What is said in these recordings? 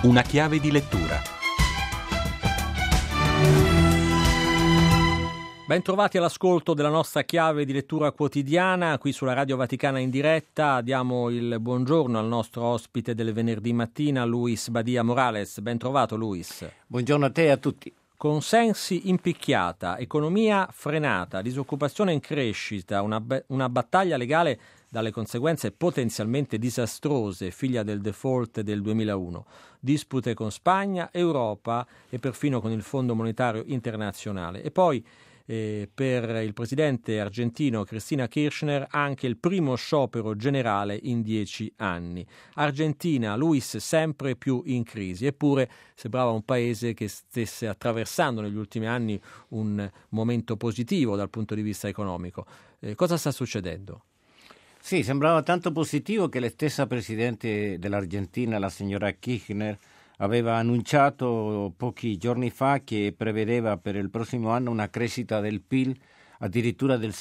Una chiave di lettura. Ben trovati all'ascolto della nostra chiave di lettura quotidiana qui sulla Radio Vaticana in diretta. Diamo il buongiorno al nostro ospite del venerdì mattina, Luis Badia Morales. Ben trovato, Luis. Buongiorno a te e a tutti. Consensi in picchiata, economia frenata, disoccupazione in crescita, una battaglia legale dalle conseguenze potenzialmente disastrose, figlia del default del 2001, dispute con Spagna, Europa e perfino con il Fondo Monetario Internazionale. E poi per il presidente argentino Cristina Kirchner anche il primo sciopero generale in 10 anni. Argentina, Luis, sempre più in crisi, eppure sembrava un paese che stesse attraversando negli ultimi anni un momento positivo dal punto di vista economico. Cosa sta succedendo? Sì, sembrava tanto positivo che la stessa presidente dell'Argentina, la signora Kirchner, aveva annunciato pochi giorni fa che prevedeva per il prossimo anno una crescita del PIL addirittura del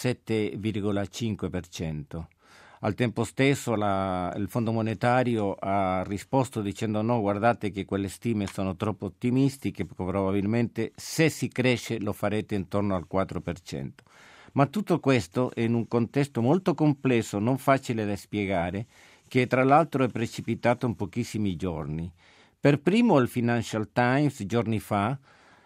7,5%. Al tempo stesso il Fondo Monetario ha risposto dicendo no, guardate che quelle stime sono troppo ottimistiche, probabilmente se si cresce lo farete intorno al 4%. Ma tutto questo è in un contesto molto complesso, non facile da spiegare, che tra l'altro è precipitato in pochissimi giorni. Per primo il Financial Times, giorni fa,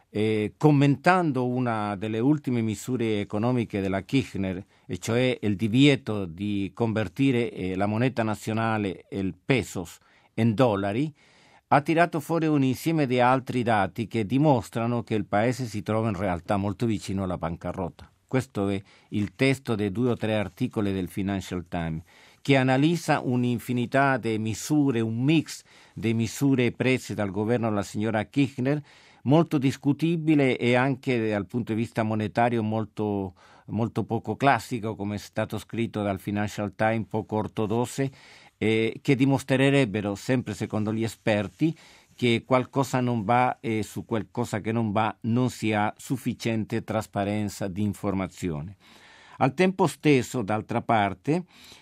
commentando una delle ultime misure economiche della Kirchner, e cioè il divieto di convertire la moneta nazionale, il pesos, in dollari, ha tirato fuori un insieme di altri dati che dimostrano che il paese si trova in realtà molto vicino alla bancarotta. Questo è il testo dei 2 o 3 articoli del Financial Times, che analizza un'infinità di misure, un mix di misure prese dal governo della signora Kirchner, molto discutibile e anche dal punto di vista monetario molto poco classico, come è stato scritto dal Financial Times, poco ortodosse, che dimostrerebbero, sempre secondo gli esperti, che qualcosa non va e su qualcosa che non va non si ha sufficiente trasparenza di informazione. Al tempo stesso, d'altra parte,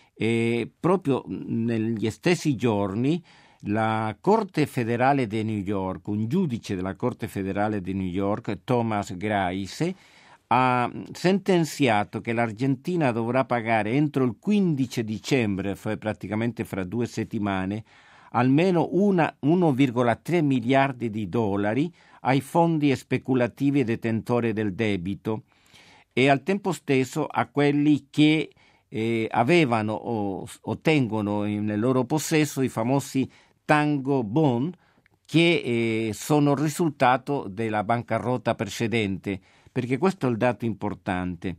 proprio negli stessi giorni, la Corte Federale di New York, un giudice della Corte Federale di New York, Thomas Grace, ha sentenziato che l'Argentina dovrà pagare entro il 15 dicembre, praticamente fra 2 settimane, almeno 1,3 miliardi di dollari ai fondi speculativi e detentori del debito e al tempo stesso a quelli che avevano o tengono nel loro possesso i famosi Tango Bond che sono il risultato della bancarotta precedente, perché questo è il dato importante,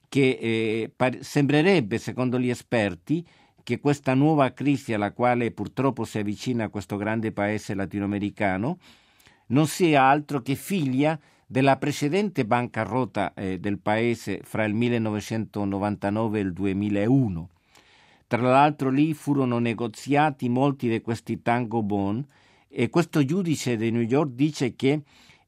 che sembrerebbe, secondo gli esperti, che questa nuova crisi alla quale purtroppo si avvicina questo grande paese latinoamericano non sia altro che figlia della precedente bancarotta del paese fra il 1999 e il 2001. Tra l'altro lì furono negoziati molti di questi Tango Bond e questo giudice di New York dice che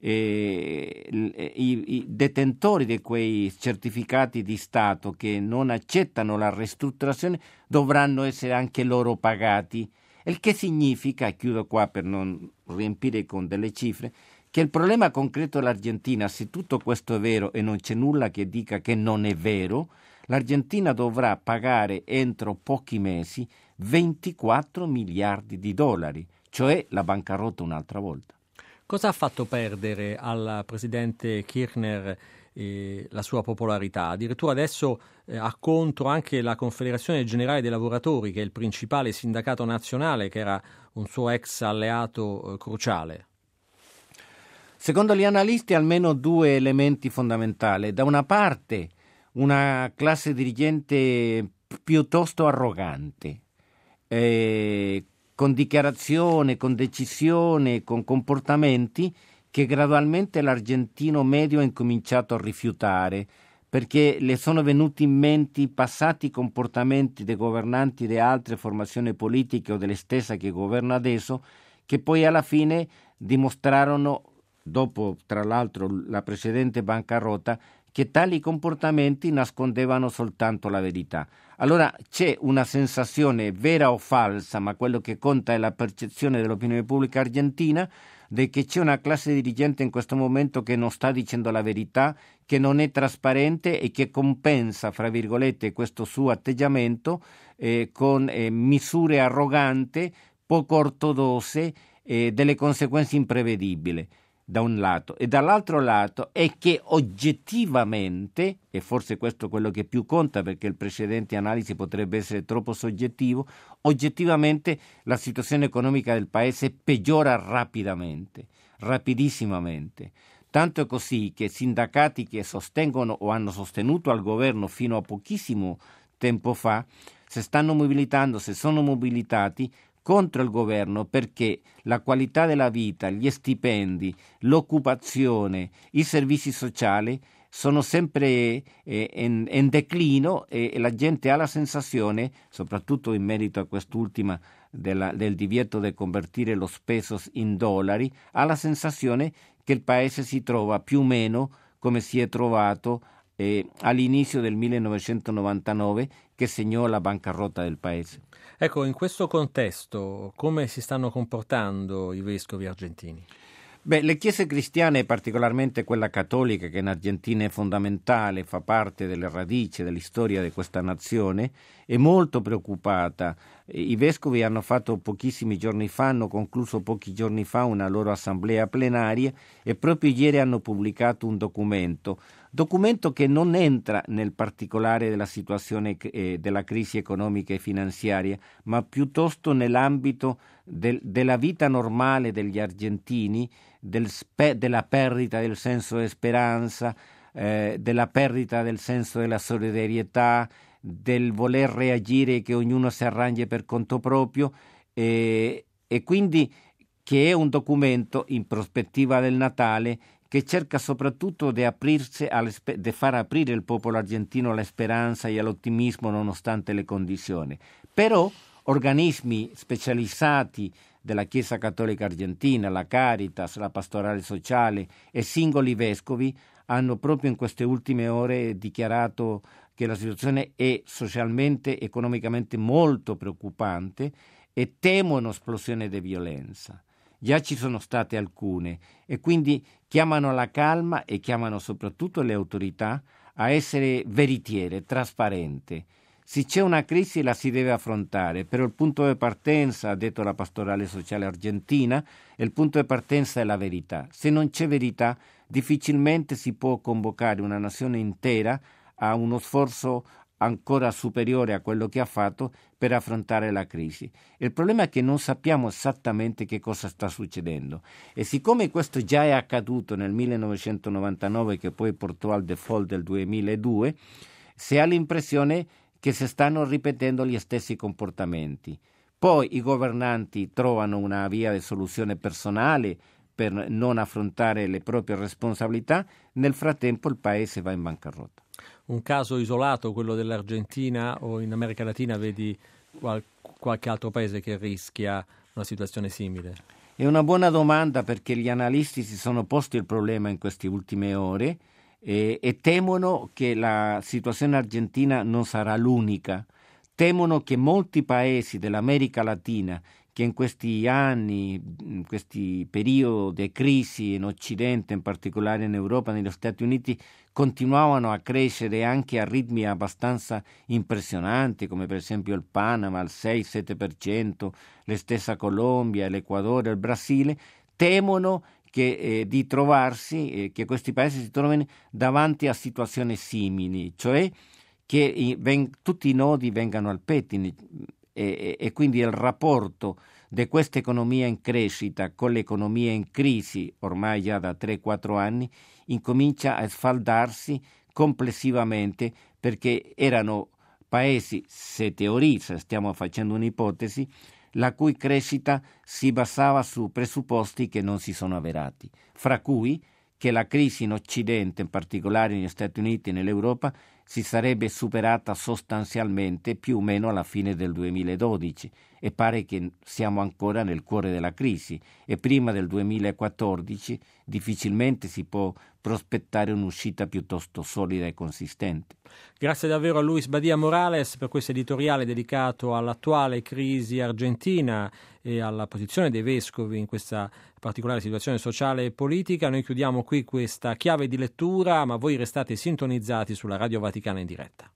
i detentori di quei certificati di Stato che non accettano la ristrutturazione dovranno essere anche loro pagati, il che significa, chiudo qua per non riempire con delle cifre, che il problema concreto dell'Argentina, se tutto questo è vero e non c'è nulla che dica che non è vero, l'Argentina dovrà pagare entro pochi mesi 24 miliardi di dollari, cioè la bancarotta un'altra volta. Cosa ha fatto perdere al presidente Kirchner la sua popolarità? Addirittura adesso ha contro anche la Confederazione Generale dei Lavoratori, che è il principale sindacato nazionale, che era un suo ex alleato cruciale. Secondo gli analisti almeno 2 elementi fondamentali. Da una parte una classe dirigente piuttosto arrogante, con dichiarazione, con decisione, con comportamenti che gradualmente l'argentino medio ha incominciato a rifiutare, perché le sono venuti in mente passati comportamenti dei governanti di altre formazioni politiche o delle stesse che governa adesso, che poi alla fine dimostrarono, dopo tra l'altro la precedente bancarotta, che tali comportamenti nascondevano soltanto la verità. Allora c'è una sensazione vera o falsa, ma quello che conta è la percezione dell'opinione pubblica argentina, di che c'è una classe dirigente in questo momento che non sta dicendo la verità, che non è trasparente e che compensa, fra virgolette, questo suo atteggiamento con misure arroganti, poco ortodosse, delle conseguenze imprevedibili da un lato, e dall'altro lato è che oggettivamente, e forse questo è quello che più conta perché il precedente analisi potrebbe essere troppo soggettivo, oggettivamente la situazione economica del paese peggiora rapidissimamente. Tanto è così che sindacati che sostengono o hanno sostenuto al governo fino a pochissimo tempo fa si sono mobilitati contro il governo perché la qualità della vita, gli stipendi, l'occupazione, i servizi sociali sono sempre in declino e la gente ha la sensazione, soprattutto in merito a quest'ultima del divieto di convertire los pesos in dollari, ha la sensazione che il paese si trova più o meno come si è trovato all'inizio del 1999 che segnò la bancarotta del paese. Ecco, in questo contesto, come si stanno comportando i vescovi argentini? Le chiese cristiane, particolarmente quella cattolica, che in Argentina è fondamentale, fa parte delle radici dell'istoria di questa nazione, è molto preoccupata. I vescovi hanno concluso pochi giorni fa una loro assemblea plenaria e proprio ieri hanno pubblicato un documento che non entra nel particolare della situazione della crisi economica e finanziaria, ma piuttosto nell'ambito della vita normale degli argentini, della perdita del senso di speranza, della perdita del senso della solidarietà, del voler reagire che ognuno si arrangi per conto proprio e quindi che è un documento in prospettiva del Natale che cerca soprattutto di far aprire il popolo argentino alla speranza e all'ottimismo nonostante le condizioni. Però organismi specializzati della Chiesa Cattolica Argentina, la Caritas, la Pastorale Sociale e singoli vescovi hanno proprio in queste ultime ore dichiarato che la situazione è socialmente e economicamente molto preoccupante e temono esplosioni di violenza. Già ci sono state alcune e quindi chiamano alla calma e chiamano soprattutto le autorità a essere veritiere, trasparenti. Se c'è una crisi la si deve affrontare, però il punto di partenza, ha detto la Pastorale Sociale Argentina, il punto di partenza è la verità. Se non c'è verità, difficilmente si può convocare una nazione intera a uno sforzo ancora superiore a quello che ha fatto per affrontare la crisi. Il problema è che non sappiamo esattamente che cosa sta succedendo e siccome questo già è accaduto nel 1999 che poi portò al default del 2002, si ha l'impressione che si stanno ripetendo gli stessi comportamenti. Poi i governanti trovano una via di soluzione personale per non affrontare le proprie responsabilità, nel frattempo il paese va in bancarotta. Un caso isolato, quello dell'Argentina, o in America Latina vedi qualche altro paese che rischia una situazione simile? È una buona domanda perché gli analisti si sono posti il problema in queste ultime ore e temono che la situazione argentina non sarà l'unica. Temono che molti paesi dell'America Latina che in questi anni, in questi periodi di crisi in Occidente, in particolare in Europa, negli Stati Uniti, continuavano a crescere anche a ritmi abbastanza impressionanti, come per esempio il Panama al 6-7%, la stessa Colombia, l'Equador, il Brasile, temono che che questi paesi si trovino davanti a situazioni simili, cioè che tutti i nodi vengano al pettine e quindi il rapporto di questa economia in crescita con l'economia in crisi ormai già da 3-4 anni incomincia a sfaldarsi complessivamente perché erano paesi, se teorizza, stiamo facendo un'ipotesi, la cui crescita si basava su presupposti che non si sono avverati, fra cui che la crisi in Occidente, in particolare negli Stati Uniti e nell'Europa, si sarebbe superata sostanzialmente più o meno alla fine del 2012 e pare che siamo ancora nel cuore della crisi e prima del 2014 difficilmente si può prospettare un'uscita piuttosto solida e consistente. Grazie davvero a Luis Badia Morales per questo editoriale dedicato all'attuale crisi argentina e alla posizione dei vescovi in questa particolare situazione sociale e politica. Noi chiudiamo qui questa chiave di lettura, ma voi restate sintonizzati sulla Radio Vaticana in diretta.